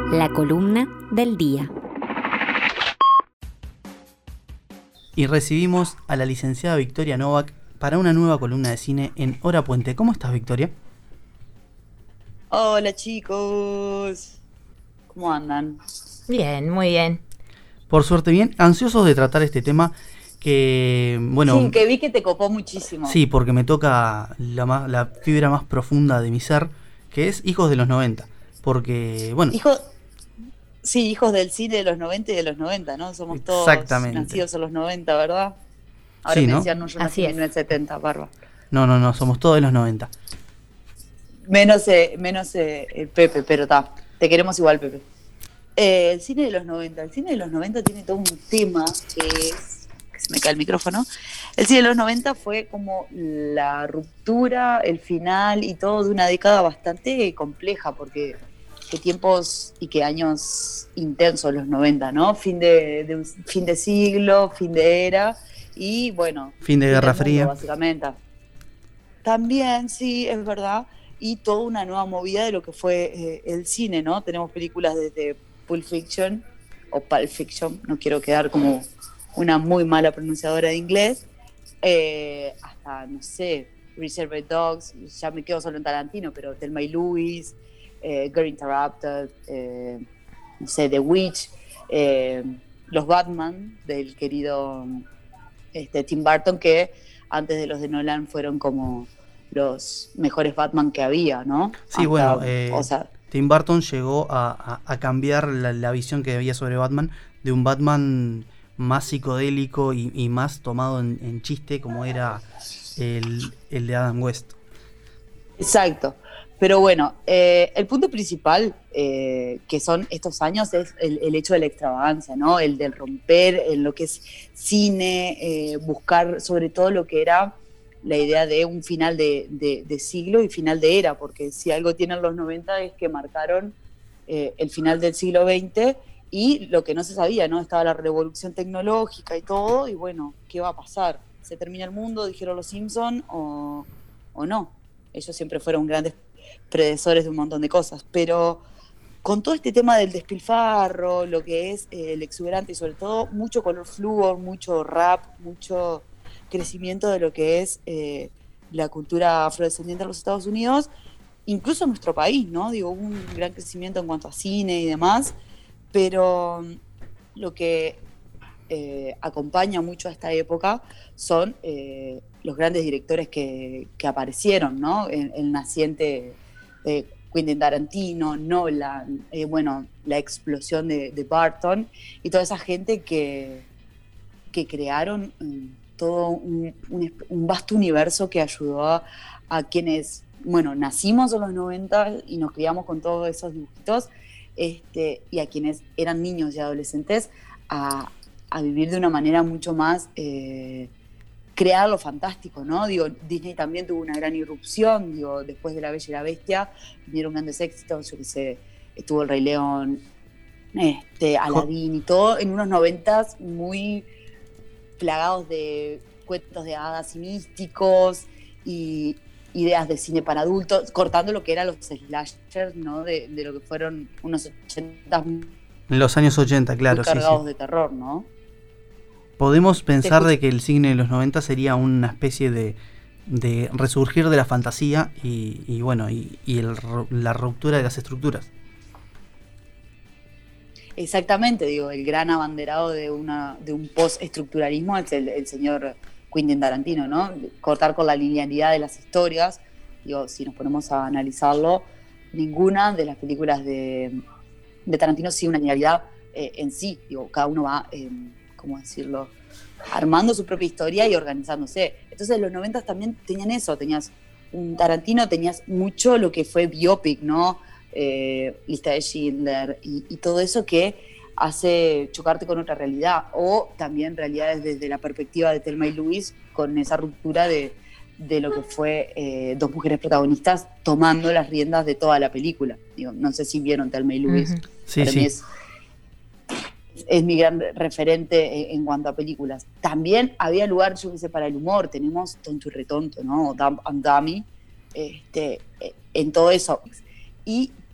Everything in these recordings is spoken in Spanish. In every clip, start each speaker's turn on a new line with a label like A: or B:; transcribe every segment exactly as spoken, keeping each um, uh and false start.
A: La columna del día.
B: Y recibimos a la licenciada Victoria Novak para una nueva columna de cine en Hora Puente. ¿Cómo estás, Victoria?
C: Hola, chicos. ¿Cómo andan?
D: Bien, muy bien.
B: Por suerte bien, ansiosos de tratar este tema que, bueno...
C: Sí, que vi que te copó muchísimo.
B: Sí, porque me toca la, más, la fibra más profunda de mi ser, que es Hijos de los noventa. Porque, bueno...
C: Hijo, sí, hijos del cine de los noventa y de los noventa, ¿no? Somos todos
B: Exactamente.
C: nacidos en los noventa, ¿verdad? Ahora
B: Sí,
C: me
B: ¿no?
C: decían, no, yo nací
D: Así
C: en
D: es.
C: mil novecientos setenta, barba.
B: No, no, no, somos todos de los noventa.
C: Menos, eh, menos eh, el Pepe, pero está. Te queremos igual, Pepe. Eh, el cine de los noventa. El cine de los noventa tiene todo un tema que es... que se me cae el micrófono. El cine de los noventa fue como la ruptura, el final y todo de una década bastante compleja, porque qué tiempos y qué años intensos los noventa, ¿no? Fin de, de un fin de siglo, fin de era y bueno...
B: Fin de
C: del
B: Guerra
C: mundo,
B: Fría.
C: básicamente. También, sí, es verdad, y toda una nueva movida de lo que fue eh, el cine, ¿no? Tenemos películas desde Pulp Fiction, o Pulp Fiction, no quiero quedar como una muy mala pronunciadora de inglés, eh, hasta, no sé, Reservoir Dogs, ya me quedo solo en Tarantino, pero Thelma y Louise, eh, Girl Interrupted, eh, no sé, The Witch, eh, los Batman del querido este, Tim Burton, que antes de los de Nolan fueron como los mejores Batman que había, ¿no?
B: Sí,
C: Hasta,
B: bueno, eh,
C: o sea,
B: Tim Burton llegó a, a, a cambiar la, la visión que había sobre Batman, de un Batman más psicodélico y, y más tomado en, en chiste, como era el, el de Adam West.
C: exacto. Pero bueno, eh, el punto principal eh, que son estos años es el, el hecho de la extravagancia, ¿no? El del romper en lo que es cine, eh, buscar sobre todo lo que era la idea de un final de, de, de siglo y final de era, porque si algo tienen los noventa es que marcaron eh, el final del siglo veinte y lo que no se sabía, ¿no? Estaba la revolución tecnológica y todo, y bueno, ¿qué va a pasar? ¿Se termina el mundo, dijeron los Simpson, o, o no? Ellos siempre fueron grandes predecesores de un montón de cosas, pero con todo este tema del despilfarro, lo que es eh, el exuberante y sobre todo mucho color flúor, mucho rap, mucho crecimiento de lo que es eh, la cultura afrodescendiente en los Estados Unidos, incluso en nuestro país, ¿no? Digo, hubo un gran crecimiento en cuanto a cine y demás, pero lo que eh, acompaña mucho a esta época son eh, los grandes directores que, que aparecieron, ¿no? El, el naciente eh, Quentin Tarantino, Nolan, eh, bueno, la explosión de, de Burton y toda esa gente que, que crearon eh, todo un, un, un vasto universo que ayudó a, a quienes, bueno, nacimos en los noventa y nos criamos con todos esos dibujitos, este, y a quienes eran niños y adolescentes a, a vivir de una manera mucho más... Eh, crear lo fantástico, ¿no? Digo, Disney también tuvo una gran irrupción, digo, después de La Bella y la Bestia vinieron grandes éxitos, yo qué sé, estuvo El Rey León, este, Aladín y todo, en unos noventas muy plagados de cuentos de hadas y místicos y ideas de cine para adultos, cortando lo que eran los slashers, ¿no? De, de lo que fueron unos ochentas
B: En los años ochenta, claro, sí,
C: cargados
B: sí.
C: de terror, ¿no?
B: Podemos pensar de que el cine de los noventa sería una especie de, de resurgir de la fantasía y, y bueno, y, y el, la ruptura de las estructuras.
C: Exactamente, digo, el gran abanderado de una de un post-estructuralismo es el, el señor Quentin Tarantino, ¿no? Cortar con la linealidad de las historias. Digo, si nos ponemos a analizarlo, ninguna de las películas de, de Tarantino sigue una linealidad eh, en sí. Digo, cada uno va... Eh, ¿cómo decirlo? Armando su propia historia y organizándose. Entonces los noventas también tenían eso, tenías un Tarantino, tenías mucho lo que fue biopic, ¿no? Eh, Lista de Schindler y, y todo eso que hace chocarte con otra realidad, o también realidades desde la perspectiva de Thelma y Louise, con esa ruptura de, de lo que fue eh, dos mujeres protagonistas tomando las riendas de toda la película. Digo, no sé si vieron Thelma y Louise.
D: Uh-huh.
B: Sí,
C: Para
B: sí.
C: mí es es mi gran referente en cuanto a películas. También había lugar, yo qué sé, para el humor. Tenemos Tonto y Retonto, ¿no? Dumb and Dummy, este, en todo eso. Y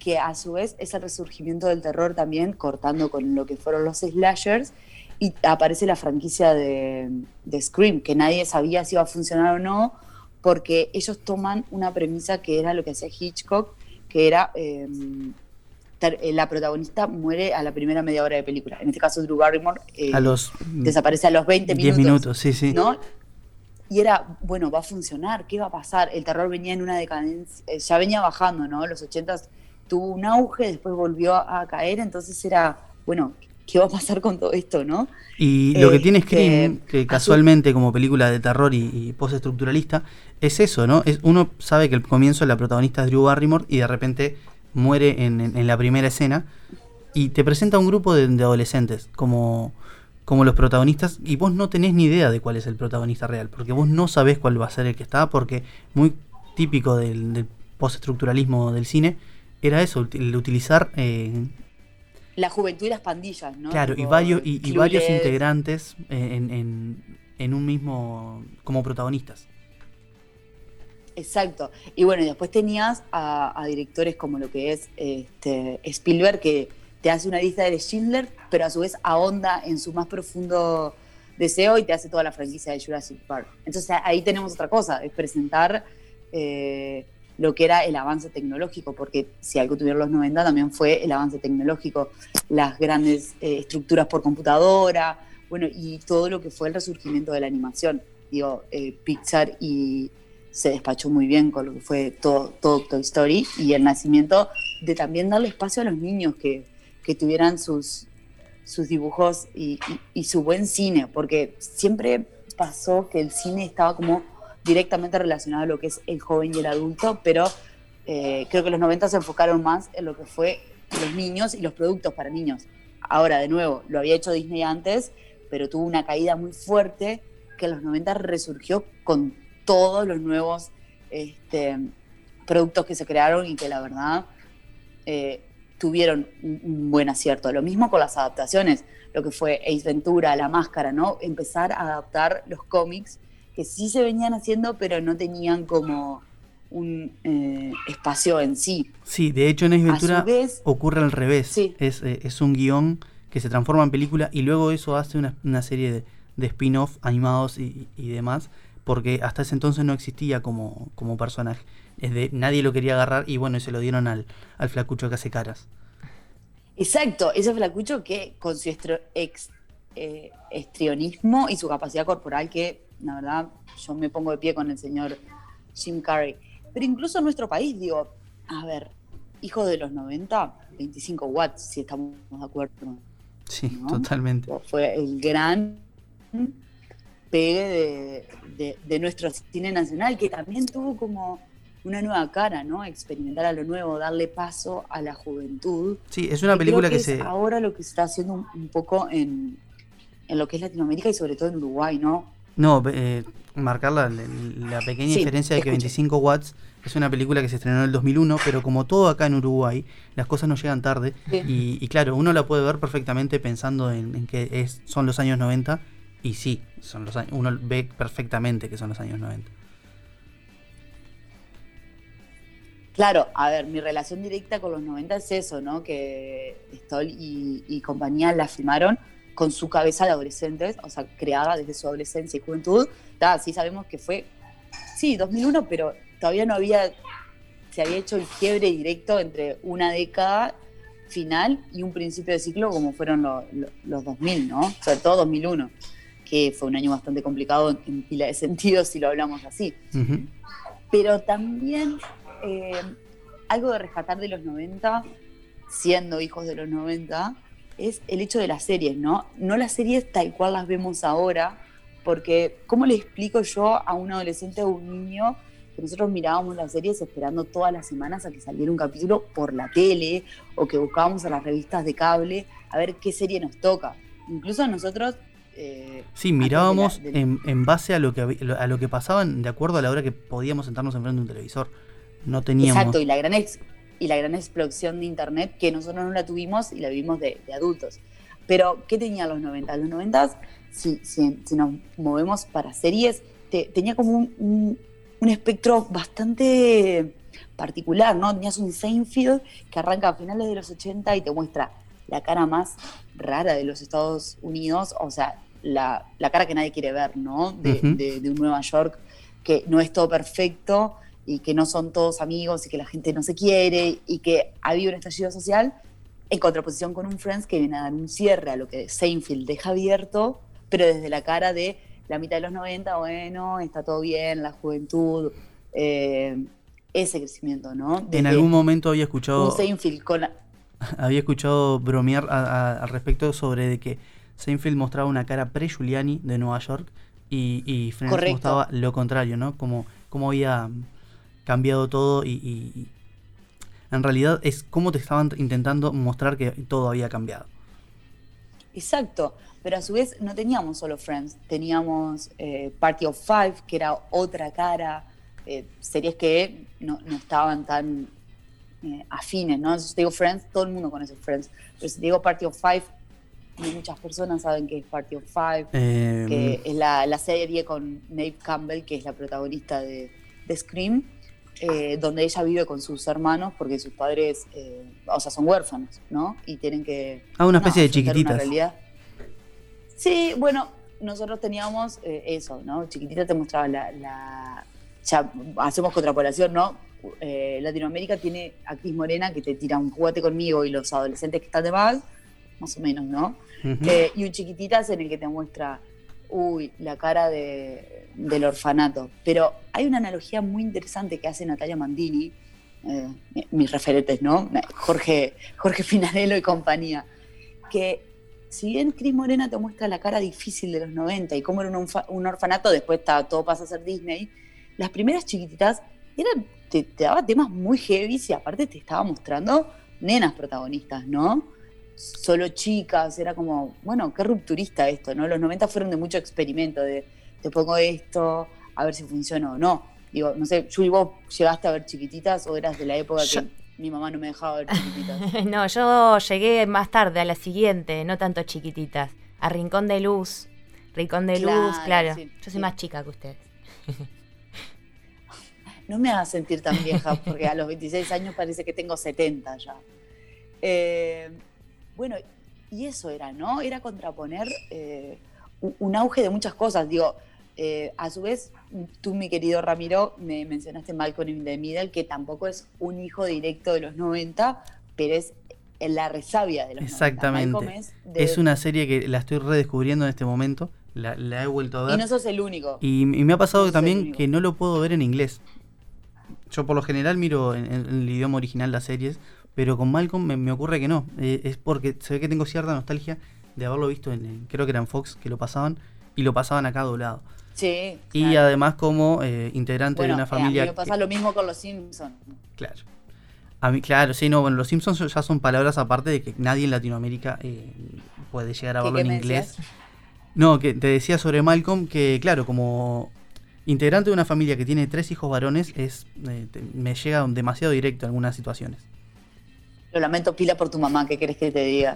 C: que a su vez es el resurgimiento del terror también, cortando con lo que fueron los slashers, y aparece la franquicia de, de Scream, que nadie sabía si iba a funcionar o no, porque ellos toman una premisa que era lo que hacía Hitchcock, que era eh, ter, eh, la protagonista muere a la primera media hora de película. En este caso Drew Barrymore eh,
B: a los,
C: desaparece a los veinte minutos.
B: diez minutos, sí, sí.
C: ¿No? Y era, bueno, va a funcionar, ¿qué va a pasar? El terror venía en una decadencia, eh, ya venía bajando, ¿no? Los ochentas tuvo un auge, después volvió a, a caer, entonces era, bueno, ¿qué va a pasar con todo esto, no?
B: Y lo
C: eh,
B: que tiene Scream,
C: que,
B: que casualmente como película de terror y, y postestructuralista, es eso, ¿no? Es, uno sabe que el comienzo la protagonista es Drew Barrymore y de repente muere en, en, en la primera escena y te presenta un grupo de, de adolescentes como, como los protagonistas y vos no tenés ni idea de cuál es el protagonista real, porque vos no sabés cuál va a ser el que está, porque muy típico del, del postestructuralismo del cine era eso, el utilizar... Eh,
C: la juventud y las pandillas, ¿no?
B: Claro,
C: tipo,
B: y varios, y, y varios
C: Clueless.
B: integrantes en, en, en un mismo, como protagonistas.
C: Exacto. Y bueno, y después tenías a, a directores como lo que es este, Spielberg, que te hace una lista de Schindler, pero a su vez ahonda en su más profundo deseo y te hace toda la franquicia de Jurassic Park. Entonces ahí tenemos otra cosa, es presentar eh, lo que era el avance tecnológico, porque si algo tuvieron los noventa también fue el avance tecnológico, las grandes eh, estructuras por computadora, bueno, y todo lo que fue el resurgimiento de la animación. Digo, eh, Pixar y se despachó muy bien con lo que fue todo, todo Toy Story y el nacimiento de también darle espacio a los niños que, que tuvieran sus, sus dibujos y, y, y su buen cine, porque siempre pasó que el cine estaba como directamente relacionado a lo que es el joven y el adulto, pero eh, creo que los noventa se enfocaron más en lo que fue los niños y los productos para niños. Ahora, de nuevo, lo había hecho Disney antes, pero tuvo una caída muy fuerte que en los noventa resurgió con todos los nuevos este, productos que se crearon y que la verdad eh, tuvieron un, un buen acierto. Lo mismo con las adaptaciones, lo que fue Ace Ventura, La Máscara, ¿no? Empezar a adaptar los cómics que sí se venían haciendo, pero no tenían como un eh, espacio en sí.
B: Sí, de hecho en Ace Ventura
C: vez,
B: ocurre al revés.
C: Sí.
B: Es, eh, es un guión que se transforma en película y luego eso hace una, una serie de, de spin-off animados y, y demás, porque hasta ese entonces no existía como, como personaje. Es de, nadie lo quería agarrar y bueno, se lo dieron al, al flacucho que hace caras.
C: Exacto, ese flacucho que con su estro, ex, eh, estrionismo y su capacidad corporal que, la verdad, yo me pongo de pie con el señor Jim Carrey. Pero incluso en nuestro país, digo, a ver, hijo de los noventa, veinticinco watts, si estamos de acuerdo.
B: Sí,
C: ¿no?
B: totalmente.
C: Fue el gran pegue de, de, de nuestro cine nacional, que también tuvo como una nueva cara, ¿no? Experimentar a lo nuevo, darle paso a la juventud.
B: Sí, es una película
C: que,
B: que
C: es
B: se...
C: ahora lo que se está haciendo un, un poco en, en lo que es Latinoamérica y sobre todo en Uruguay, ¿no?
B: No, eh, marcar la, la pequeña
C: sí,
B: diferencia de que
C: escucho.
B: veinticinco watts es una película que se estrenó en el dos mil uno, pero como todo acá en Uruguay, las cosas no llegan tarde.
C: Sí.
B: Y, y claro, uno la puede ver perfectamente pensando en, en que es, son los años noventa, y sí, son los años, uno ve perfectamente que son los años noventa.
C: Claro, a ver, mi relación directa con los noventa es eso, ¿no? Que Stoll y, y compañía la filmaron con su cabeza de adolescentes, o sea, creada desde su adolescencia y juventud. Da, sí sabemos que fue, sí, dos mil uno, pero todavía no había, se había hecho el quiebre directo entre una década final y un principio de ciclo como fueron lo, lo, los dos mil, ¿no? Sobre todo dos mil uno, que fue un año bastante complicado en, en pila de sentidos si lo hablamos así.
B: Uh-huh.
C: Pero también eh, algo de rescatar de los noventa, siendo hijos de los noventa, es el hecho de las series, ¿no? No las series tal cual las vemos ahora, porque ¿cómo le explico yo a un adolescente o un niño que nosotros mirábamos las series esperando todas las semanas a que saliera un capítulo por la tele, o que buscábamos a las revistas de cable a ver qué serie nos toca? Incluso nosotros... Eh,
B: sí, mirábamos
C: de la, de...
B: en, en base a lo que a lo que pasaban de acuerdo a la hora que podíamos sentarnos enfrente de un televisor. No teníamos...
C: Exacto, y la gran ex... y la gran explosión de internet que nosotros no la tuvimos y la vivimos de, de adultos. Pero, ¿qué tenían los noventa? Los noventa, si, si, si nos movemos para series, te, tenía como un, un, un espectro bastante particular, ¿no? Tenías un Seinfeld que arranca a finales de los ochenta y te muestra la cara más rara de los Estados Unidos, o sea, la, la cara que nadie quiere ver, ¿no? De,
B: Uh-huh.
C: de, de un Nueva York que no es todo perfecto y que no son todos amigos y que la gente no se quiere y que ha habido un estallido social, en contraposición con un Friends que viene a dar un cierre a lo que Seinfeld deja abierto, pero desde la cara de la mitad de los noventa, bueno, está todo bien, la juventud, eh, ese crecimiento, ¿no? Desde
B: en algún momento había
C: un
B: escuchado
C: Seinfeld con...
B: había escuchado bromear a- a- al respecto sobre de que Seinfeld mostraba una cara pre-Giuliani de Nueva York y, y Friends
C: Correcto.
B: mostraba lo contrario, ¿no? Como, como había cambiado todo y, y- y en realidad es como te estaban intentando mostrar que todo había cambiado.
C: Exacto, pero a su vez no teníamos solo Friends, teníamos eh, Party of Five, que era otra cara, eh, series que no, no estaban tan eh, afines, ¿no? Si te digo Friends, todo el mundo conoce Friends, pero si te digo Party of Five, no muchas personas saben que es Party of Five,
B: Eh,
C: que es la, la serie con Neve Campbell, que es la protagonista de, de Scream, eh, donde ella vive con sus hermanos porque sus padres, eh, o sea, son huérfanos, ¿no? Y tienen que...
B: Ah, una especie de
C: afrontar
B: Chiquititas.
C: Una realidad. Sí, bueno, nosotros teníamos eh, eso, ¿no? Chiquitita te mostraba la... la ya hacemos contrapolación, ¿no? Eh, Latinoamérica tiene actriz morena que te tira un juguete conmigo y los adolescentes que están de más, más o menos, ¿no?
B: uh-huh.
C: Eh, y un Chiquititas en el que te muestra, uy, la cara de, del orfanato. Pero hay una analogía muy interesante que hace Natalia Mandini, eh, mis referentes, ¿no? Jorge, Jorge Finarello y compañía, que si bien Cris Morena te muestra la cara difícil de los noventa y cómo era un, un orfanato, después está, todo pasa a ser Disney, las primeras Chiquititas eran, te, te daba temas muy heavy y aparte te estaba mostrando nenas protagonistas, ¿no? Solo chicas, era como, bueno, qué rupturista esto, ¿no? Los noventa fueron de mucho experimento, de te pongo esto, a ver si funciona o no. Digo, no sé, Juli, ¿vos llegaste a ver Chiquititas o eras de la época yo... que mi mamá no me dejaba ver Chiquititas?
D: No, yo llegué más tarde, a la siguiente, no tanto Chiquititas, a Rincón de Luz, Rincón de
C: claro,
D: Luz, claro,
C: sí,
D: yo soy
C: sí.
D: más chica que ustedes.
C: No me hagas sentir tan vieja, porque a los veintiséis años parece que tengo setenta ya. Eh, bueno, y eso era, ¿no? Era contraponer eh, un auge de muchas cosas. Digo, eh, a su vez, tú, mi querido Ramiro, me mencionaste Malcolm in the Middle, que tampoco es un hijo directo de los noventa, pero es la resabia de los
B: Exactamente.
C: noventa. Es, de...
B: es una serie que la estoy redescubriendo en este momento, la, la he vuelto a ver.
C: Y no sos el único.
B: Y, y me ha pasado
C: no
B: que también que no lo puedo ver en inglés. Yo por lo general miro en, en el idioma original las series, pero con Malcolm me, me ocurre que no. Eh, es porque se ve que tengo cierta nostalgia de haberlo visto en, en, creo que era en Fox, que lo pasaban, y lo pasaban acá doblado.
C: Sí.
B: Y
C: claro.
B: además como eh, integrante
C: bueno,
B: de una familia...
C: Eh, a mí me pasa
B: que,
C: lo mismo con los Simpsons.
B: Claro. A mí, claro, sí, no, bueno, los Simpsons ya son palabras aparte de que nadie en Latinoamérica eh, puede llegar a verlo en inglés.
C: Decías?
B: No, que te decía sobre Malcolm que, claro, como integrante de una familia que tiene tres hijos varones, es eh, te, me llega demasiado directo en algunas situaciones.
C: Lo lamento, Pila, por tu mamá, ¿qué querés que te diga?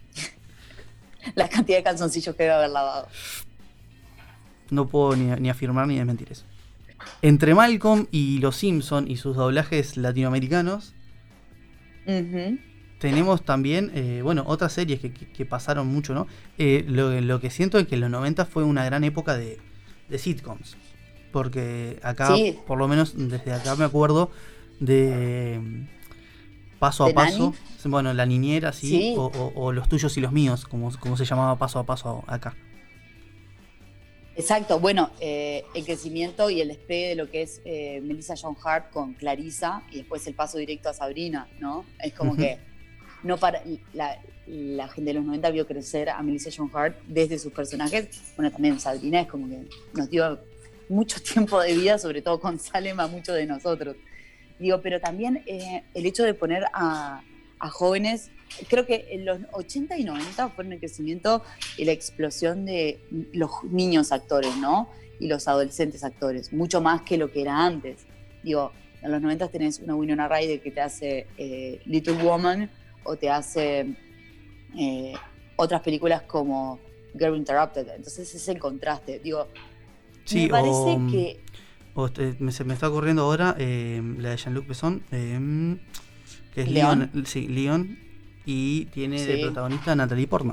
C: La cantidad de calzoncillos que debe haber lavado.
B: No puedo ni, ni afirmar ni desmentir eso. Entre Malcolm y los Simpson y sus doblajes latinoamericanos,
C: Uh-huh.
B: tenemos también, eh, bueno, otras series que, que, que pasaron mucho, ¿no? Eh, lo, lo que siento es que en los noventa fue una gran época de, de sitcoms. Porque acá,
C: sí.
B: por lo menos desde acá me acuerdo de eh, Paso
C: ¿De
B: a Paso.
C: Nani?
B: Bueno, La Niñera, sí,
C: sí.
B: O, o, o Los Tuyos y los Míos, como, como se llamaba Paso a Paso acá.
C: Exacto, bueno, eh, el crecimiento y el despegue de lo que es eh, Melissa Joan Hart con Clarissa y después el paso directo a Sabrina, ¿no? Es como uh-huh. que no para la, la gente de los noventa vio crecer a Melissa Joan Hart desde sus personajes. Bueno, también Sabrina es como que nos dio mucho tiempo de vida, sobre todo con Salem, a muchos de nosotros. Digo, pero también eh, el hecho de poner a, a jóvenes, creo que en los ochenta y noventa fueron el crecimiento y la explosión de los niños actores, ¿no? Y los adolescentes actores, mucho más que lo que era antes. Digo, en los noventa tenés una Winona Ryder que te hace eh, Little Woman o te hace eh, otras películas como Girl Interrupted. Entonces es el contraste. Digo,
B: sí,
C: me parece
B: o,
C: que...
B: O este, me, se me está ocurriendo ahora eh, la de Jean-Luc Besson, eh, que es
C: León.
B: León. Sí, León. Y tiene
C: Sí.
B: de protagonista a Natalie Portman.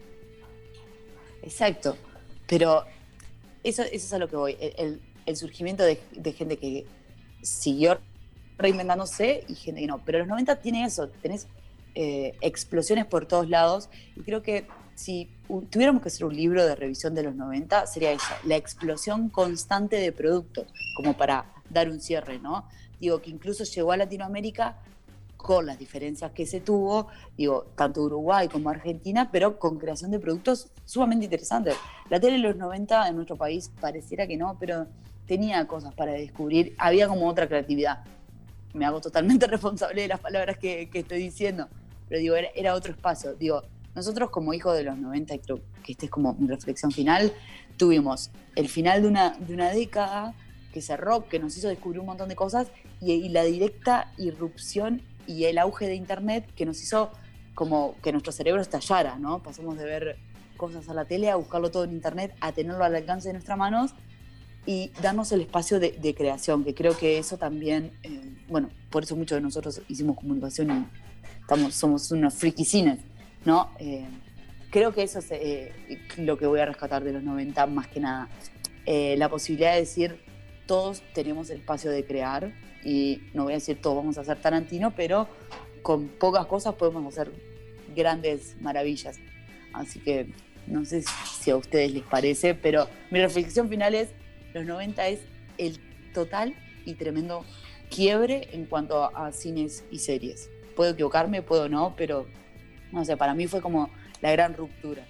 C: Exacto. Pero eso, eso es a lo que voy. El, el- el surgimiento de, de gente que siguió reinventándose y gente que no. Pero los noventa tiene eso. Tenés eh, explosiones por todos lados. Y creo que si u- tuviéramos que hacer un libro de revisión de los noventa, sería eso. La explosión constante de productos. Como para dar un cierre, ¿no? Digo, que incluso llegó a Latinoamérica con las diferencias que se tuvo, digo, tanto Uruguay como Argentina, pero con creación de productos sumamente interesantes. La tele de los noventa en nuestro país pareciera que no, pero tenía cosas para descubrir, había como otra creatividad. Me hago totalmente responsable de las palabras que, que estoy diciendo, pero digo, era, era otro espacio. Digo, nosotros como hijos de los noventa, y creo que esta es como mi reflexión final, tuvimos el final de una, de una década que cerró, que nos hizo descubrir un montón de cosas, y, y la directa irrupción y el auge de internet que nos hizo como que nuestro cerebro estallara, ¿no? Pasamos de ver cosas a la tele a buscarlo todo en internet, a tenerlo al alcance de nuestras manos y darnos el espacio de, de creación, que creo que eso también, eh, bueno, por eso muchos de nosotros hicimos comunicación y estamos, somos unos frikicines, ¿no? Eh, creo que eso es eh, lo que voy a rescatar de los noventa más que nada. Eh, la posibilidad de decir, todos tenemos el espacio de crear, y no voy a decir todos vamos a hacer Tarantino, pero con pocas cosas podemos hacer grandes maravillas. Así que no sé si a ustedes les parece, pero mi reflexión final es, los noventa es el total y tremendo quiebre en cuanto a, a cines y series. Puedo equivocarme, puedo no, pero no sé, para mí fue como la gran ruptura.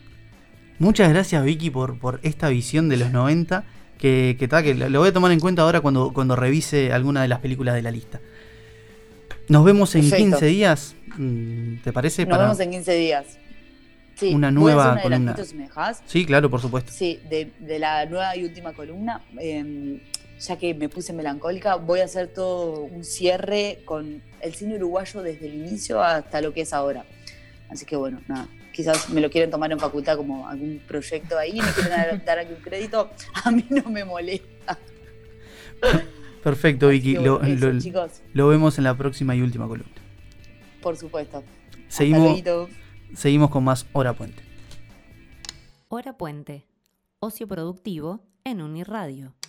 B: Muchas gracias, Vicky, por, por esta visión de los noventa. Que, que, ta, que lo voy a tomar en cuenta ahora cuando, cuando revise alguna de las películas de la lista. Nos vemos en
C: Perfecto.
B: quince días. ¿Te parece?
C: Nos
B: Para
C: vemos en quince días. Sí,
B: una
C: voy a
B: nueva
C: hacer un
B: columna.
C: adelantito, si me dejás.
B: Sí, claro, por supuesto.
C: Sí, de, de la nueva y última columna, eh, ya que me puse melancólica, voy a hacer todo un cierre con el cine uruguayo desde el inicio hasta lo que es ahora. Así que bueno, nada, quizás me lo quieren tomar en facultad como algún proyecto ahí, me quieren dar, dar aquí un crédito, a mí no me molesta.
B: Perfecto, Vicky.
C: Así que
B: Lo,
C: bueno, eso,
B: lo-
C: chicos,
B: lo vemos en la próxima y última columna.
C: por supuesto.
B: Seguimos,
C: Hasta luego.
B: seguimos con más Hora Puente.
A: Hora Puente. Ocio productivo en Unirradio.